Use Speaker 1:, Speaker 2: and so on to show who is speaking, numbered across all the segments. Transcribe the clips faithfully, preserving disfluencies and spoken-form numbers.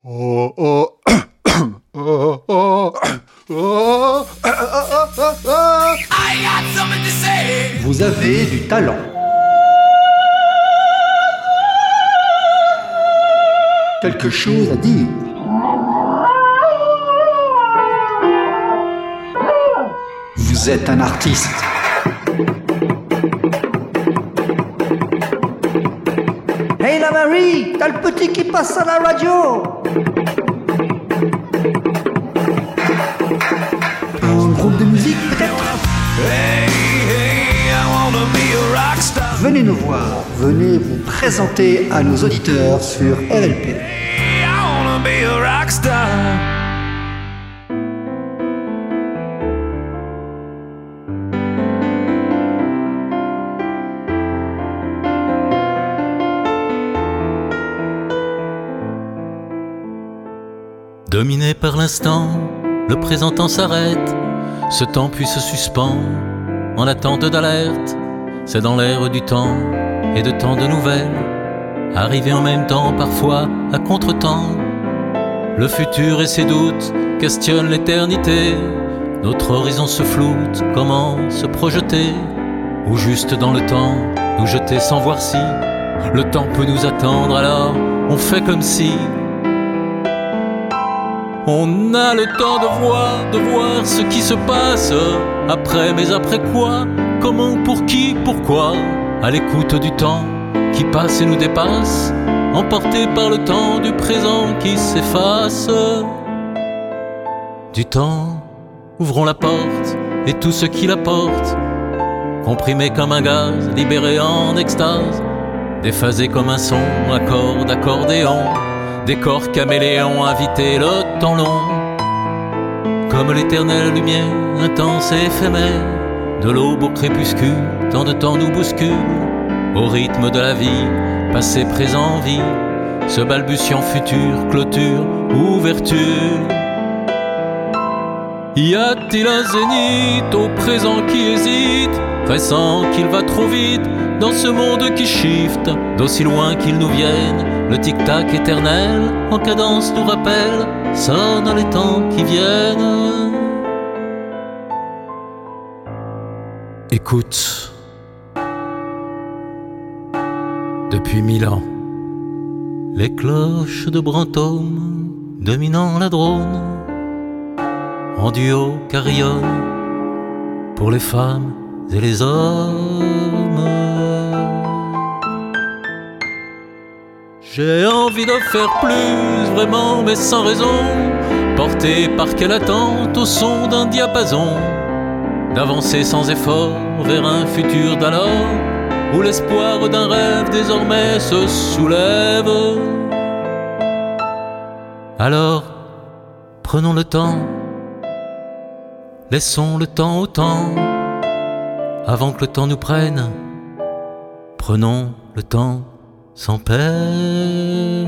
Speaker 1: Oh, oh, oh, oh, oh,
Speaker 2: I got something to say.
Speaker 3: Vous avez du talent. Quelque chose à dire. Vous êtes un artiste. Hey la Marie, t'as le petit qui passe à la radio. Un groupe de musique peut-être.
Speaker 2: Hey, hey, I wanna be a rock star.
Speaker 3: Venez nous voir, venez vous présenter à nos auditeurs sur R L P.
Speaker 2: Hey, I wanna be a rock star.
Speaker 4: Dominé par l'instant, le présent temps s'arrête. Ce temps puis se suspend, en attente d'alerte. C'est dans l'air du temps et de tant de nouvelles, arrivées en même temps, parfois à contre-temps. Le futur et ses doutes questionnent l'éternité. Notre horizon se floute, comment se projeter? Ou juste dans le temps, nous jeter sans voir si le temps peut nous attendre, alors on fait comme si. On a le temps de voir, de voir ce qui se passe après, mais après quoi? Comment, pour qui, pourquoi? À l'écoute du temps qui passe et nous dépasse, emporté par le temps du présent qui s'efface. Du temps, ouvrons la porte et tout ce qui la porte, comprimé comme un gaz, libéré en extase, déphasé comme un son, accord d'accordéon. Décor caméléon, invité le temps long, comme l'éternelle lumière, intense et éphémère, de l'aube au crépuscule, tant de temps nous bouscule, au rythme de la vie, passé, présent, vie, ce balbutiant futur, clôture, ouverture. Y a-t-il un zénith au présent qui hésite, pressant qu'il va trop vite dans ce monde qui shift, d'aussi loin qu'il nous vienne? Le tic-tac éternel en cadence nous rappelle, sonne les temps qui viennent. Écoute, depuis mille ans, les cloches de Brantôme dominant la Drône, en duo carillonnent pour les femmes et les hommes. J'ai envie de faire plus, vraiment, mais sans raison, porté par quelle attente au son d'un diapason, d'avancer sans effort vers un futur d'alors, où l'espoir d'un rêve désormais se soulève. Alors, prenons le temps, laissons le temps au temps, avant que le temps nous prenne, prenons le temps sans peine.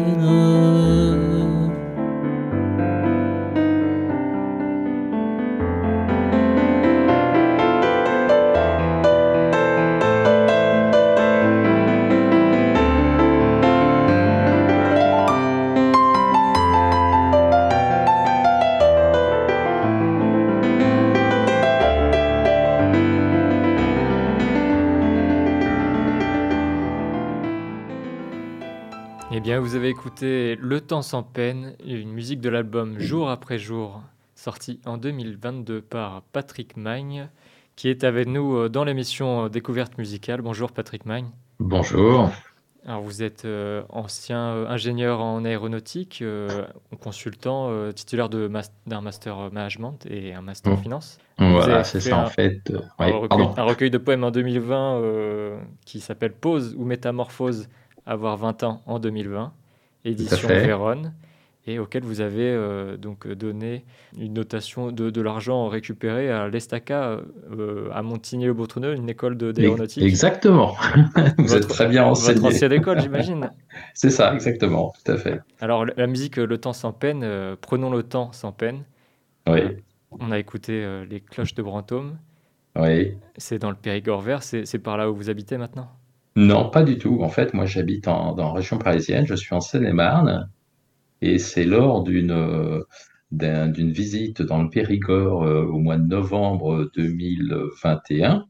Speaker 5: Eh bien, vous avez écouté Le temps sans peine, une musique de l'album Jour après jour, sorti en deux mille vingt-deux par Patrick Magne, qui est avec nous dans l'émission Découverte musicale. Bonjour Patrick Magne.
Speaker 6: Bonjour.
Speaker 5: Alors, vous êtes euh, ancien ingénieur en aéronautique, euh, consultant, euh, titulaire de mas- d'un master management et un master
Speaker 6: Mmh.
Speaker 5: finance.
Speaker 6: Voilà, c'est ça
Speaker 5: un,
Speaker 6: en fait. Euh,
Speaker 5: un,
Speaker 6: ouais,
Speaker 5: recueil,
Speaker 6: pardon.
Speaker 5: un recueil de poèmes en deux mille vingt euh, qui s'appelle Pause ou Métamorphose, avoir vingt ans en deux mille vingt, édition Vérone, et auquel vous avez euh, donc donné une notation de, de l'argent récupéré à l'Estaca euh, à Montigny-le-Bretonneux, une école de, d'aéronautique.
Speaker 6: Exactement. Vous
Speaker 5: votre,
Speaker 6: êtes très bien renseigné.
Speaker 5: Votre ancienne école, j'imagine.
Speaker 6: C'est ça, exactement, tout à fait.
Speaker 5: Alors, la musique Le temps sans peine, euh, prenons le temps sans peine.
Speaker 6: Oui.
Speaker 5: Euh, on a écouté euh, les cloches de Brantôme.
Speaker 6: Oui.
Speaker 5: C'est dans le Périgord vert, c'est, c'est par là où vous habitez maintenant?
Speaker 6: Non, pas du tout. En fait, moi, j'habite en, dans la région parisienne, je suis en Seine-et-Marne. Et c'est lors d'une euh, d'un- d'une visite dans le Périgord euh, au mois de novembre deux mille vingt et un.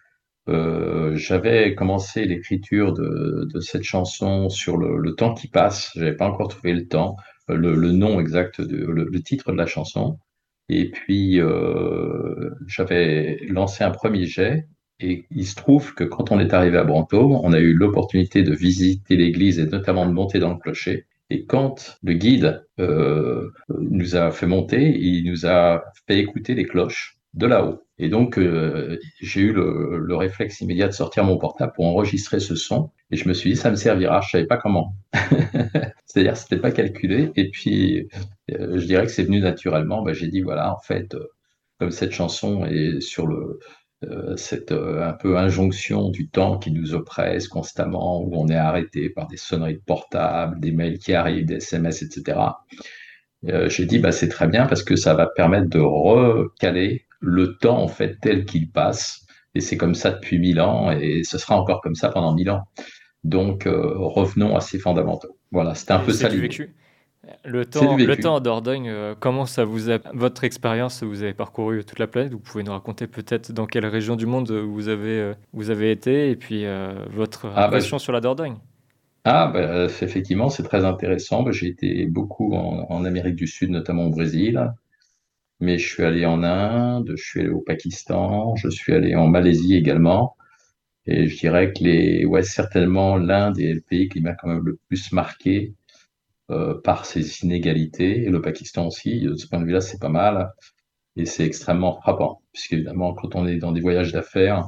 Speaker 6: Euh, j'avais commencé l'écriture de, de cette chanson sur le, le temps qui passe. J'avais pas encore trouvé le temps, euh, le, le nom exact, de, le, le titre de la chanson. Et puis euh, j'avais lancé un premier jet. Et il se trouve que quand on est arrivé à Brantôme, on a eu l'opportunité de visiter l'église et notamment de monter dans le clocher. Et quand le guide euh, nous a fait monter, il nous a fait écouter les cloches de là-haut. Et donc, euh, j'ai eu le, le réflexe immédiat de sortir mon portable pour enregistrer ce son. Et je me suis dit, ça me servira. Je savais pas comment. C'est-à-dire, c'était pas calculé. Et puis, euh, je dirais que c'est venu naturellement. Ben, j'ai dit, voilà, en fait, euh, comme cette chanson est sur le, euh, cette euh, un peu injonction du temps qui nous oppresse constamment, où on est arrêté par des sonneries de portable, des mails qui arrivent, des S M S, et cetera. Euh, j'ai dit, bah, c'est très bien parce que ça va permettre de recaler le temps, en fait, tel qu'il passe. Et c'est comme ça depuis mille ans et ce sera encore comme ça pendant mille ans. Donc, euh, revenons à ces fondamentaux. Voilà, c'était un
Speaker 5: Et
Speaker 6: peu
Speaker 5: c'est
Speaker 6: ça
Speaker 5: du
Speaker 6: l'idée.
Speaker 5: vécu. Le
Speaker 6: C'est
Speaker 5: temps,
Speaker 6: du
Speaker 5: le
Speaker 6: vécu.
Speaker 5: temps en Dordogne, euh, comment ça vous a, votre expérience, vous avez parcouru toute la planète, vous pouvez nous raconter peut-être dans quelle région du monde vous avez, euh, vous avez été et puis euh, votre
Speaker 6: Ah, bah,
Speaker 5: impression sur la Dordogne.
Speaker 6: Ah, bah, c'est- effectivement, c'est très intéressant. Bah, j'ai été beaucoup en, en Amérique du Sud, notamment au Brésil, mais je suis allé en Inde, je suis allé au Pakistan, je suis allé en Malaisie également. Et je dirais que les, ouais, certainement l'Inde est le pays qui m'a quand même le plus marqué euh, par ses inégalités. Et le Pakistan aussi, de ce point de vue-là, c'est pas mal. Et c'est extrêmement frappant, puisqu'évidemment, quand on est dans des voyages d'affaires,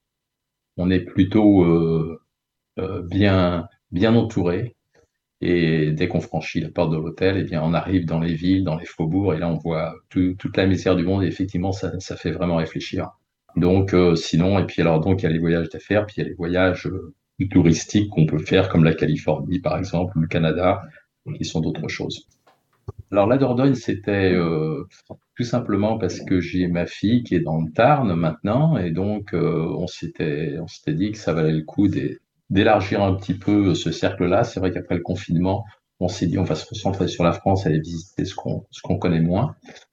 Speaker 6: on est plutôt euh, euh, bien, bien entouré. Et dès qu'on franchit la porte de l'hôtel, eh bien, on arrive dans les villes, dans les faubourgs, et là, on voit tout- toute la misère du monde. Et effectivement, ça, ça fait vraiment réfléchir. Donc, euh, sinon, et puis alors, donc, il y a les voyages d'affaires, puis il y a les voyages euh, touristiques qu'on peut faire, comme la Californie, par exemple, ou le Canada, qui sont d'autres choses. Alors, la Dordogne, c'était euh, tout simplement parce que j'ai ma fille qui est dans le Tarn maintenant, et donc, euh, on s'était, on s'était dit que ça valait le coup d'é- d'élargir un petit peu ce cercle-là. C'est vrai qu'après le confinement, on s'est dit, on va se concentrer sur la France, aller visiter ce qu'on, ce qu'on connaît moins.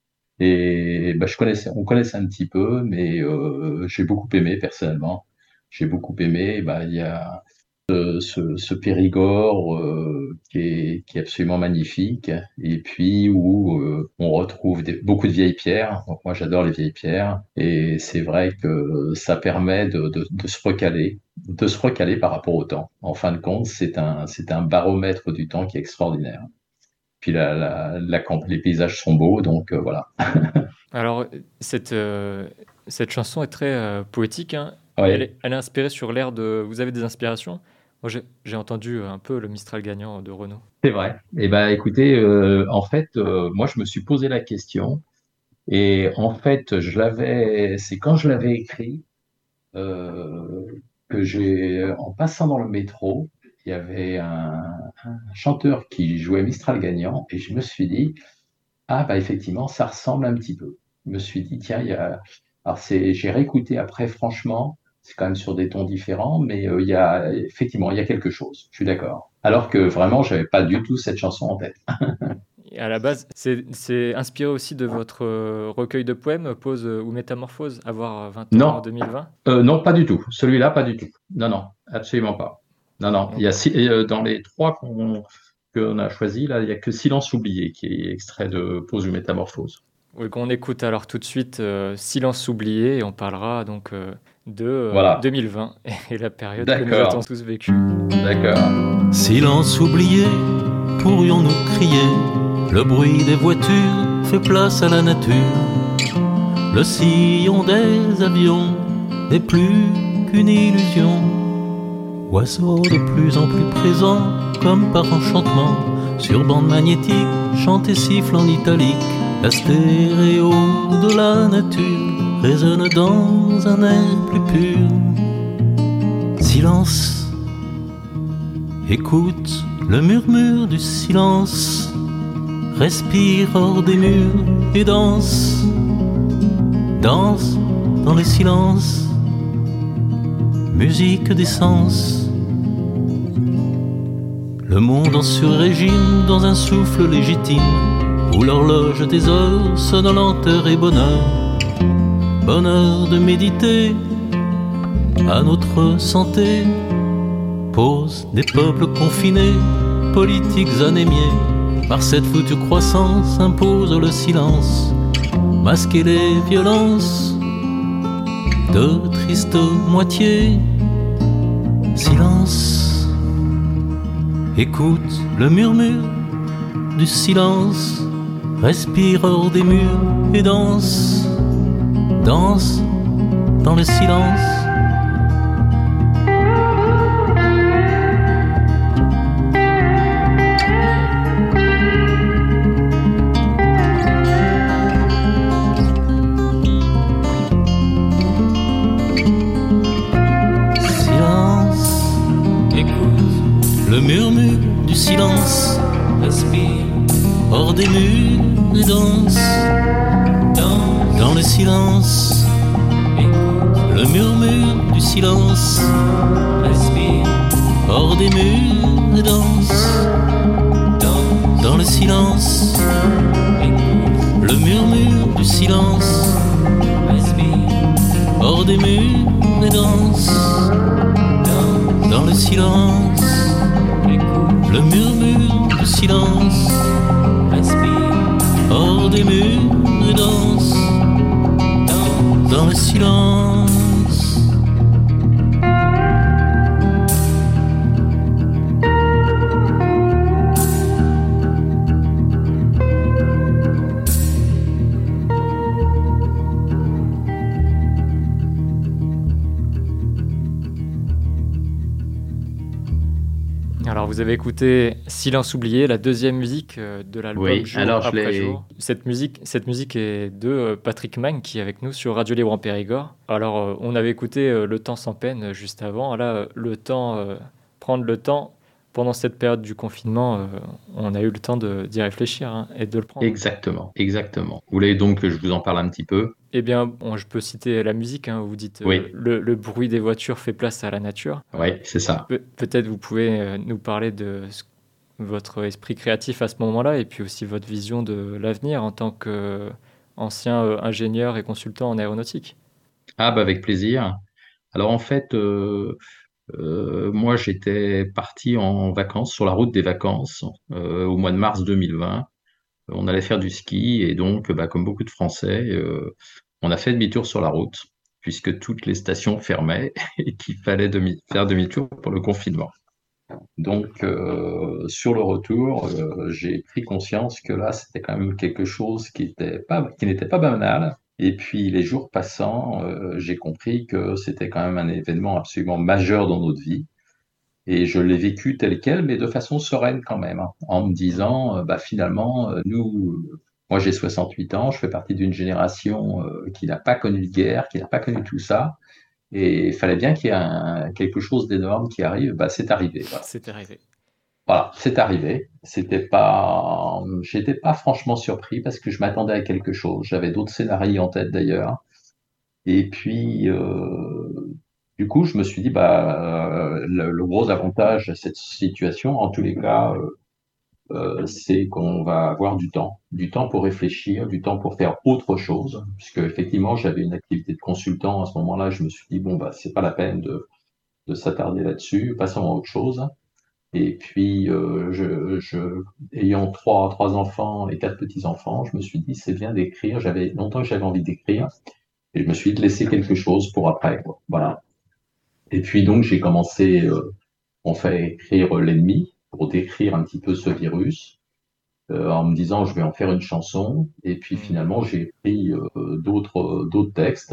Speaker 6: Et bah, je connaissais, on connaissait un petit peu, mais euh, j'ai beaucoup aimé personnellement. J'ai beaucoup aimé. Bah, il y a ce, ce, ce Périgord euh, qui est, qui est absolument magnifique, et puis où euh, on retrouve des- beaucoup de vieilles pierres. Donc moi, j'adore les vieilles pierres, et c'est vrai que ça permet de, de, de se recaler, de se recaler par rapport au temps. En fin de compte, c'est un, c'est un baromètre du temps qui est extraordinaire. Puis la, la, la camp- les paysages sont beaux, donc euh, voilà.
Speaker 5: Alors, cette, euh, cette chanson est très euh, poétique, hein.
Speaker 6: Oui.
Speaker 5: Elle est, elle est inspirée sur l'air de... Vous avez des inspirations? Moi, j'ai j'ai entendu un peu le Mistral gagnant de Renaud.
Speaker 6: C'est vrai. Eh ben, écoutez, euh, en fait, euh, moi, je me suis posé la question, et en fait, je l'avais, c'est quand je l'avais écrit euh, que j'ai, en passant dans le métro, il y avait un, un chanteur qui jouait Mistral gagnant, et je me suis dit, ah bah effectivement, ça ressemble un petit peu. Je me suis dit, tiens, il y a, alors c'est, j'ai réécouté après, franchement, c'est quand même sur des tons différents, mais euh, il y a effectivement, il y a quelque chose. Je suis d'accord. Alors que vraiment, j'avais pas du tout cette chanson en tête.
Speaker 5: Et à la base, c'est c'est inspiré aussi de votre euh, recueil de poèmes, Pause euh, ou Métamorphose, avoir vingt ans
Speaker 6: Non.
Speaker 5: en deux mille vingt.
Speaker 6: Euh, non, pas du tout. Celui-là, pas du tout. Non, non, absolument pas. Non, non. Il y a si- euh, dans les trois qu'on qu'on a choisis, là, il y a que Silence oublié qui est extrait de Pause ou Métamorphose.
Speaker 5: Oui, qu'on écoute alors tout de suite euh, Silence oublié et on parlera donc euh, de euh,
Speaker 6: Voilà.
Speaker 5: deux mille vingt et la période que nous
Speaker 6: D'accord.
Speaker 5: avons tous vécue.
Speaker 6: D'accord.
Speaker 4: Silence oublié, pourrions-nous crier? Le bruit des voitures fait place à la nature. Le sillon des avions n'est plus qu'une illusion. Oiseau de plus en plus présent, comme par enchantement, sur bande magnétique, chante et siffle en italique. La stéréo de la nature résonne dans un air plus pur. Silence, écoute le murmure du silence. Respire hors des murs et danse, danse dans les silences, musique des sens. Le Le monde en sur-régime dans un souffle légitime, où l'horloge des heures sonne lenteur et bonheur. Bonheur de méditer à notre santé. Pause des peuples confinés, politiques anémiés. Par cette foutue croissance impose le silence. Masquer les violences de tristes moitiés. Silence. Écoute le murmure du silence. Respire hors des murs et danse. Danse dans le silence. Le murmure du silence, respire hors des murs et danse dans, dans le silence. Écoute le murmure du silence, respire hors des murs et danse dans, dans le silence. Écoute le murmure du silence, respire hors des murs et danse dans, dans le silence. Le murmure du silence, respire hors des murs et danse dans, dans le silence.
Speaker 5: Alors vous avez écouté Silence oublié, la deuxième musique de l'album
Speaker 6: oui,
Speaker 5: Jour
Speaker 6: alors je
Speaker 5: après
Speaker 6: l'ai...
Speaker 5: jour. Cette musique, cette musique est de Patrick Mang qui est avec nous sur Radio Libre en Périgord. Alors on avait écouté Le temps sans peine juste avant. Là, le temps, euh, prendre le temps pendant cette période du confinement, euh, on a eu le temps de, d'y réfléchir hein, et de le prendre.
Speaker 6: Exactement, exactement. Vous voulez donc que je vous en parle un petit peu ?
Speaker 5: Eh bien, bon, je peux citer la musique. Hein, vous dites
Speaker 6: oui.
Speaker 5: euh, le, le bruit des voitures fait place à la nature.
Speaker 6: Oui, c'est ça.
Speaker 5: Pe- peut-être vous pouvez euh, nous parler de ce, votre esprit créatif à ce moment-là et puis aussi votre vision de l'avenir en tant qu'ancien euh, ingénieur et consultant en aéronautique.
Speaker 6: Ah, bah avec plaisir. Alors en fait, euh, euh, moi j'étais parti en vacances, sur la route des vacances, euh, au mois de mars deux mille vingt. On allait faire du ski et donc, bah, comme beaucoup de Français, euh, on a fait demi-tour sur la route puisque toutes les stations fermaient et qu'il fallait demi- faire demi-tour pour le confinement. Donc, euh, sur le retour, euh, j'ai pris conscience que là, c'était quand même quelque chose qui était pas, qui n'était pas banal. Et puis, les jours passant, euh, j'ai compris que c'était quand même un événement absolument majeur dans notre vie. Et je l'ai vécu tel quel, mais de façon sereine quand même, hein, en me disant, euh, bah, finalement, euh, nous, moi j'ai soixante-huit ans, je fais partie d'une génération euh, qui n'a pas connu de guerre, qui n'a pas connu tout ça, et il fallait bien qu'il y ait un, quelque chose d'énorme qui arrive, bah, c'est arrivé. Voilà.
Speaker 5: C'est arrivé.
Speaker 6: Voilà, c'est arrivé. C'était pas, j'étais pas franchement surpris parce que je m'attendais à quelque chose. J'avais d'autres scénarios en tête d'ailleurs. Et puis, euh, du coup, je me suis dit, bah, euh, le, le gros avantage de cette situation, en tous les cas, euh, euh, c'est qu'on va avoir du temps, du temps pour réfléchir, du temps pour faire autre chose, puisque effectivement, j'avais une activité de consultant à ce moment-là. Je me suis dit, bon, bah, c'est pas la peine de, de s'attarder là-dessus, passons à autre chose. Et puis, euh, je, je, ayant trois, trois enfants et quatre petits-enfants, je me suis dit, c'est bien d'écrire. J'avais longtemps que j'avais envie d'écrire. Et je me suis dit de laisser quelque chose pour après, quoi. Voilà. Et puis donc j'ai commencé, euh, on fait écrire l'ennemi pour décrire un petit peu ce virus, euh, en me disant je vais en faire une chanson. Et puis finalement j'ai écrit euh, d'autres d'autres textes.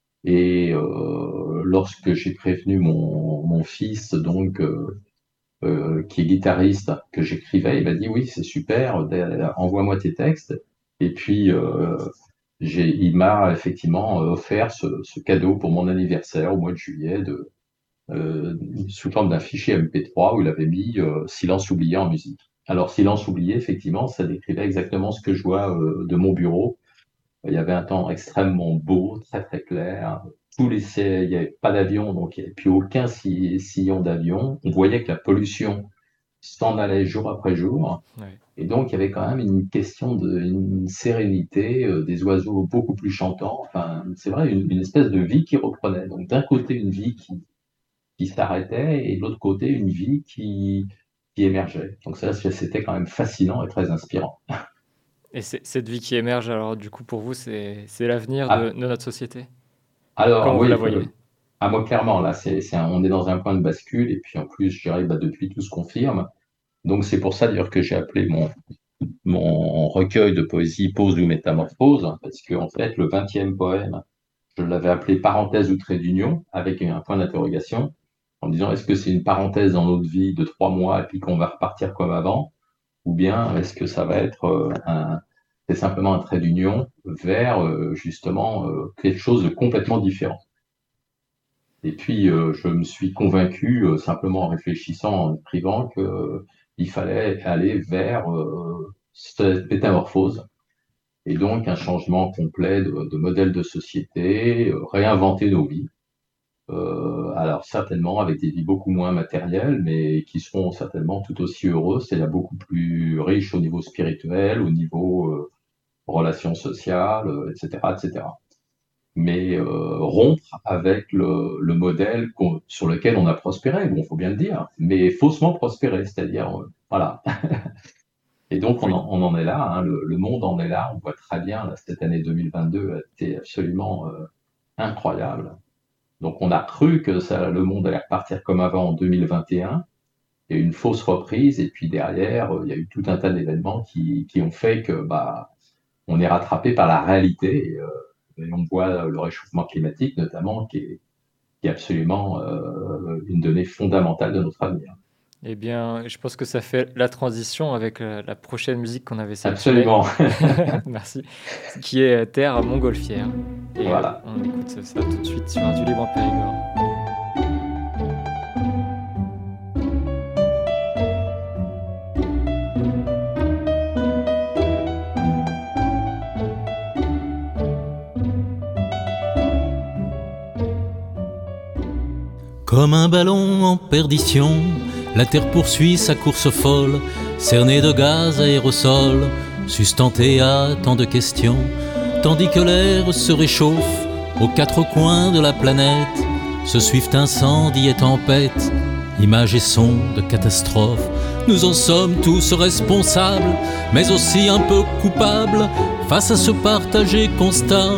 Speaker 6: Et euh, lorsque j'ai prévenu mon mon fils donc euh, euh, qui est guitariste que j'écrivais, il m'a dit oui c'est super, envoie-moi tes textes. Et puis euh, J'ai, il m'a effectivement offert ce, ce cadeau pour mon anniversaire au mois de juillet de, euh, sous forme d'un fichier M P trois où il avait mis euh, Silence oublié en musique. Alors Silence oublié, effectivement, ça décrivait exactement ce que je vois euh, de mon bureau. Il y avait un temps extrêmement beau, très très clair. Tous les, il n'y avait pas d'avion, donc il n'y avait plus aucun sillon d'avion. On voyait que la pollution s'en allait jour après jour.
Speaker 5: Ouais.
Speaker 6: Et donc, il y avait quand même une question de une sérénité, euh, des oiseaux beaucoup plus chantants. Enfin, c'est vrai, une, une espèce de vie qui reprenait. Donc, d'un côté, une vie qui, qui s'arrêtait et de l'autre côté, une vie qui, qui émergeait. Donc, ça, c'était quand même fascinant et très inspirant.
Speaker 5: Et c'est, cette vie qui émerge, alors du coup, pour vous, c'est, c'est l'avenir
Speaker 6: Ah,
Speaker 5: de, de notre société?
Speaker 6: alors,
Speaker 5: Comment vous
Speaker 6: oui,
Speaker 5: la
Speaker 6: euh,
Speaker 5: voyez?
Speaker 6: ah, moi, clairement, là, c'est, c'est un- on est dans un point de bascule. Et puis, en plus, je dirais, bah, depuis, tout se confirme. Donc, c'est pour ça, d'ailleurs, que j'ai appelé mon, mon recueil de poésie Pause ou Métamorphose, parce que, en fait, le vingtième poème, je l'avais appelé parenthèse ou trait d'union, avec un point d'interrogation, en disant est-ce que c'est une parenthèse dans notre vie de trois mois et puis qu'on va repartir comme avant, ou bien est-ce que ça va être euh, un, c'est simplement un trait d'union vers euh, justement euh, quelque chose de complètement différent. Et puis euh, je me suis convaincu euh, simplement en réfléchissant, en écrivant que euh, il fallait aller vers euh, cette métamorphose et donc un changement complet de, de modèle de société, euh, réinventer nos vies. Euh, alors certainement avec des vies beaucoup moins matérielles, mais qui seront certainement tout aussi heureuses, c'est-à-dire beaucoup plus riches au niveau spirituel, au niveau euh, relations sociales, euh, et cetera, et cetera. Mais euh, rompre avec le, le modèle qu'on- sur lequel on a prospéré, bon, faut bien le dire, mais faussement prospéré, c'est-à-dire euh, voilà. Et donc on
Speaker 5: Oui.
Speaker 6: en, on en est là, hein, le, le monde en est là, on voit très bien, là, cette année deux mille vingt-deux a été absolument euh, incroyable. Donc on a cru que ça, le monde allait repartir comme avant en deux mille vingt et un. Il y a eu une fausse reprise et puis derrière, euh, il y a eu tout un tas d'événements qui, qui ont fait que bah, on est rattrapé par la réalité. Et, euh, et on voit le réchauffement climatique notamment qui est, qui est absolument euh, une donnée fondamentale de notre avenir.
Speaker 5: Eh bien, je pense que ça fait la transition avec euh, la prochaine musique qu'on avait sélectionnée.
Speaker 6: Absolument.
Speaker 5: Merci. Qui est Terre Montgolfière. Et euh,
Speaker 6: Voilà.
Speaker 5: on écoute ça tout de suite sur Du Libre en Périgord.
Speaker 4: Comme un ballon en perdition, la Terre poursuit sa course folle, cernée de gaz aérosols, sustentée à tant de questions, tandis que l'air se réchauffe aux quatre coins de la planète, se suivent incendies et tempêtes, images et sons de catastrophes. Nous en sommes tous responsables, mais aussi un peu coupables face à ce partagé constat.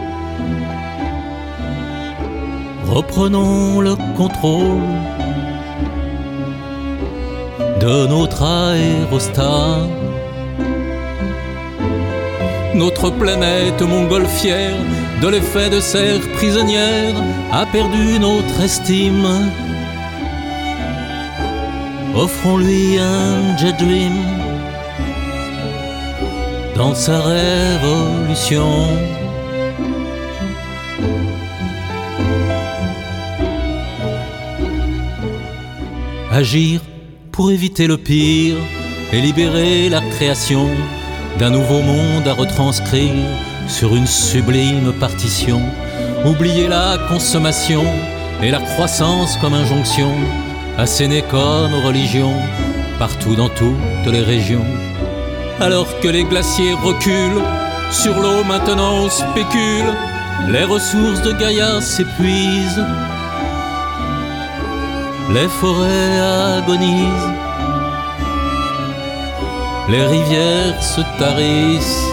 Speaker 4: Reprenons le contrôle de notre aérostat. Notre planète montgolfière, de l'effet de serre prisonnière, a perdu notre estime. Offrons-lui un jet dream dans sa révolution. Agir pour éviter le pire et libérer la création d'un nouveau monde à retranscrire sur une sublime partition. Oublier la consommation et la croissance comme injonction, assénée comme religion, partout dans toutes les régions. Alors que les glaciers reculent, sur l'eau maintenant on spécule, les ressources de Gaïa s'épuisent. Les forêts agonisent, les rivières se tarissent.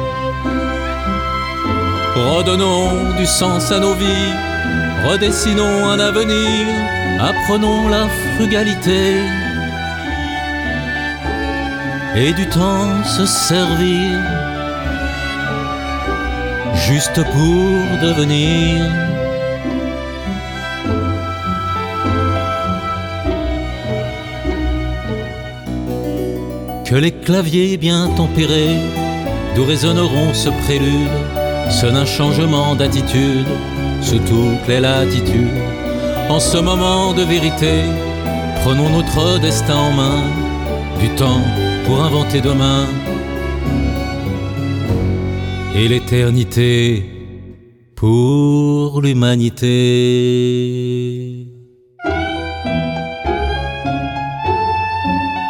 Speaker 4: Redonnons du sens à nos vies, redessinons un avenir, apprenons la frugalité et du temps se servir, juste pour devenir. Que les claviers bien tempérés, d'où résonneront ce prélude, sonne un changement d'attitude sous toutes les latitudes. En ce moment de vérité, prenons notre destin en main, du temps pour inventer demain et l'éternité pour l'humanité.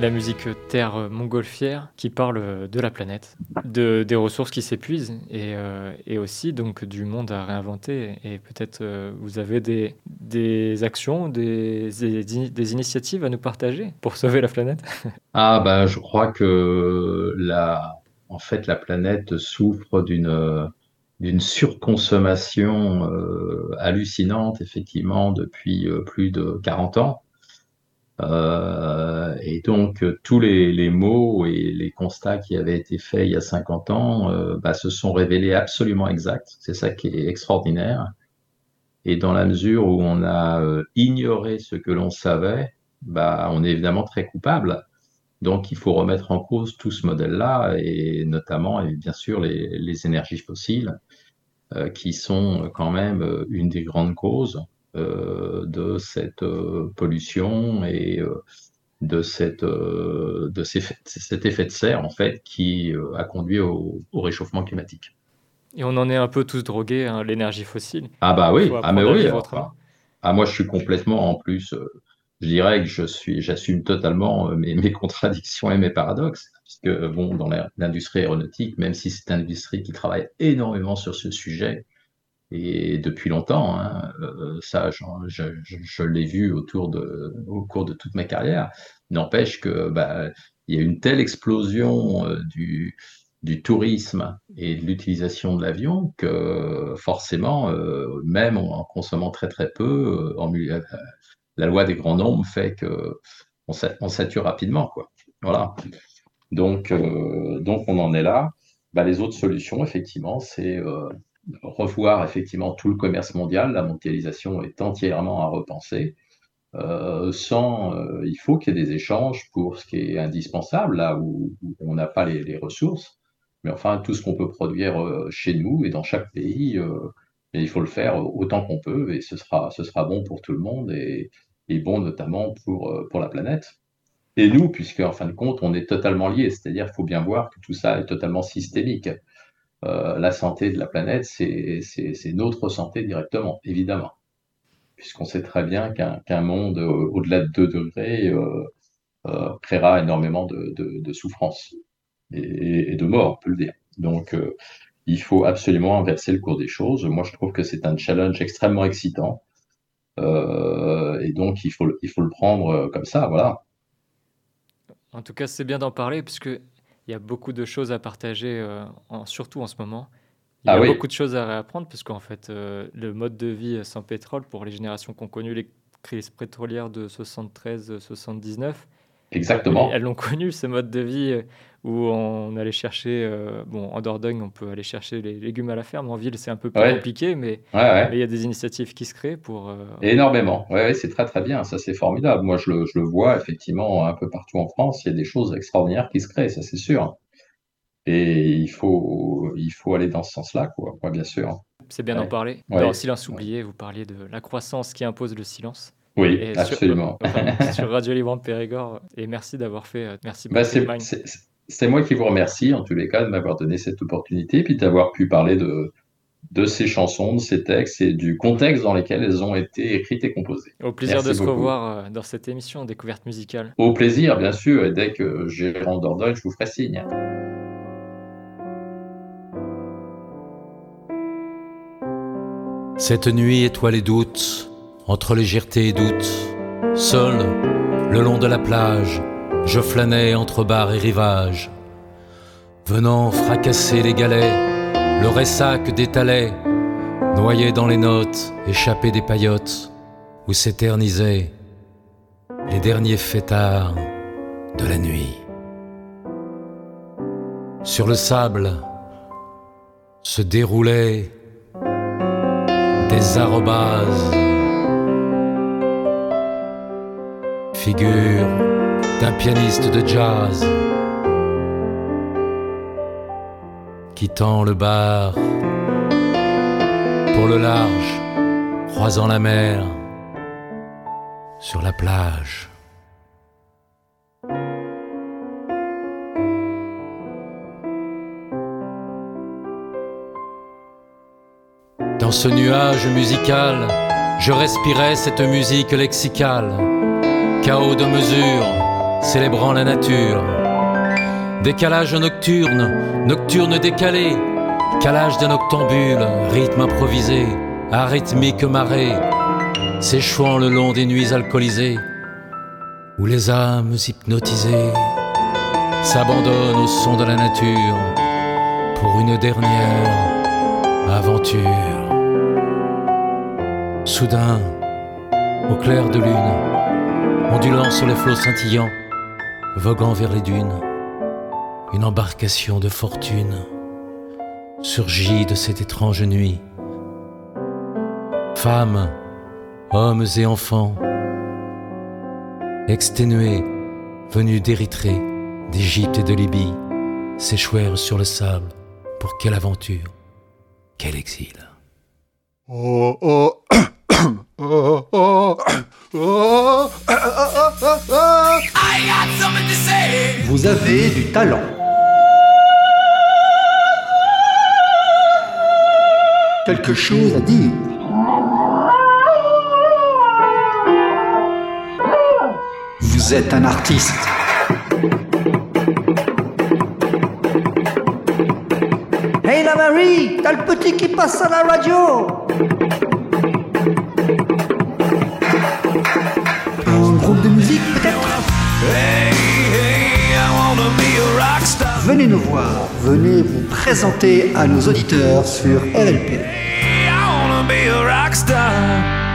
Speaker 5: la musique Terre Montgolfière qui parle de la planète, de, des ressources qui s'épuisent et, euh, et aussi donc du monde à réinventer. Et peut-être euh, vous avez des, des actions, des, des, des initiatives à nous partager pour sauver la planète.
Speaker 6: Ah bah je crois que la, en fait la planète souffre d'une d'une surconsommation euh, hallucinante effectivement depuis euh, plus de quarante ans. Euh, et donc euh, tous les, les mots et les constats qui avaient été faits il y a cinquante ans euh, bah, se sont révélés absolument exacts. C'est ça qui est extraordinaire. Et dans la mesure où on a euh, ignoré ce que l'on savait, bah, on est évidemment très coupable. Donc il faut remettre en cause tout ce modèle-là, et notamment, et bien sûr, les, les énergies fossiles, euh, qui sont quand même euh, une des grandes causes euh, de cette euh, pollution et euh, de, cette, euh, de ces, cet effet de serre, en fait, qui euh, a conduit au, au réchauffement climatique.
Speaker 5: Et on en est un peu tous drogués, hein, l'énergie fossile.
Speaker 6: Ah bah oui, ah mais oui.
Speaker 5: Enfin,
Speaker 6: ah moi je suis complètement en plus, euh, je dirais que je suis, j'assume totalement euh, mes, mes contradictions et mes paradoxes, puisque bon, dans l'industrie aéronautique, même si c'est une industrie qui travaille énormément sur ce sujet et depuis longtemps, hein, euh, ça je, je, je, je l'ai vu autour de, au cours de toute ma carrière, n'empêche que bah, il y a une telle explosion euh, du du tourisme et de l'utilisation de l'avion que forcément, euh, même en consommant très très peu, euh, en, euh, la loi des grands nombres fait que on, on sature rapidement, quoi. Voilà. Donc, euh, donc on en est là. Bah, les autres solutions, effectivement, c'est euh, revoir effectivement tout le commerce mondial. La mondialisation est entièrement à repenser. Euh, sans, euh, il faut qu'il y ait des échanges pour ce qui est indispensable, là où, où on n'a pas les, les ressources. Mais enfin, tout ce qu'on peut produire euh, chez nous et dans chaque pays, euh, et il faut le faire autant qu'on peut, et ce sera, ce sera bon pour tout le monde et, et bon notamment pour, euh, pour la planète. Et nous, puisque en fin de compte, on est totalement liés, c'est-à-dire qu'il faut bien voir que tout ça est totalement systémique. Euh, la santé de la planète, c'est, c'est, c'est notre santé directement, évidemment, puisqu'on sait très bien qu'un, qu'un monde euh, au-delà de deux degrés euh, euh, créera énormément de, de, de souffrance. Et, et de mort, on peut le dire. Donc, euh, il faut absolument inverser le cours des choses. Moi, je trouve que c'est un challenge extrêmement excitant. Euh, et donc, il faut, il faut le prendre comme ça, voilà.
Speaker 5: En tout cas, c'est bien d'en parler, puisqu'il y a beaucoup de choses à partager, euh, en, surtout en ce moment. Il y a ah oui. beaucoup de choses à réapprendre, parce qu'en fait, euh, le mode de vie sans pétrole, pour les générations qui ont connu les crises pétrolières de soixante-treize soixante-dix-neuf,
Speaker 6: exactement.
Speaker 5: Elles l'ont connu, ce mode de vie où on allait chercher, euh, bon, en Dordogne, on peut aller chercher les légumes à la ferme. En ville, c'est un peu plus ouais. compliqué, mais il ouais, ouais. y a des initiatives qui se créent pour... Euh...
Speaker 6: Énormément. Oui, ouais, c'est très, très bien. Ça, c'est formidable. Moi, je le, je le vois, effectivement, un peu partout en France. Il y a des choses extraordinaires qui se créent, ça, c'est sûr. Et il faut, il faut aller dans ce sens-là, quoi, quoi bien sûr.
Speaker 5: C'est bien ouais. d'en parler. Ouais. Dans Silence oublié, vous parliez de la croissance qui impose le silence.
Speaker 6: Oui,
Speaker 5: et
Speaker 6: absolument.
Speaker 5: Sur, enfin, sur Radio Libre de Périgord. Et merci d'avoir fait. Merci
Speaker 6: bah, c'est, c'est, c'est moi qui vous remercie, en tous les cas, de m'avoir donné cette opportunité, puis d'avoir pu parler de, de ces chansons, de ces textes et du contexte dans lequel elles ont été écrites et composées.
Speaker 5: Au plaisir merci de se
Speaker 6: beaucoup.
Speaker 5: revoir dans cette émission Découverte musicale.
Speaker 6: Au plaisir, bien sûr. Et dès que j'irai en Dordogne, je vous ferai signe.
Speaker 4: Cette nuit étoilée d'août, entre légèreté et doute, seul, le long de la plage, je flânais entre bar et rivage, venant fracasser les galets, le ressac d'étalait, noyé dans les notes, échappé des paillotes, où s'éternisaient les derniers fêtards de la nuit. Sur le sable se déroulaient des arrobases, figure d'un pianiste de jazz quittant le bar pour le large, croisant la mer sur la plage. Dans ce nuage musical, je respirais cette musique lexicale, chaos de mesure, célébrant la nature. Décalage nocturne, nocturne décalé, calage d'un octambule, rythme improvisé, arythmique marée, s'échouant le long des nuits alcoolisées, où les âmes hypnotisées s'abandonnent au son de la nature pour une dernière aventure. Soudain, au clair de lune, ondulant sur les flots scintillants, voguant vers les dunes, une embarcation de fortune surgit de cette étrange nuit. Femmes, hommes et enfants, exténués, venus d'Érythrée, d'Égypte et de Libye, s'échouèrent sur le sable. Pour quelle aventure, quel exil.
Speaker 1: Oh, oh, oh, oh, oh, oh,
Speaker 2: I got something to say.
Speaker 3: Vous avez du talent. Quelque chose à dire. Vous êtes un artiste. Hey la Marie, t'as le petit qui passe à la radio. Un groupe de musique peut-être.
Speaker 2: Hey, hey, I wanna be a rock star.
Speaker 3: Venez nous voir, venez vous présenter à nos auditeurs sur R L P.
Speaker 2: Hey, I wanna be a rock star.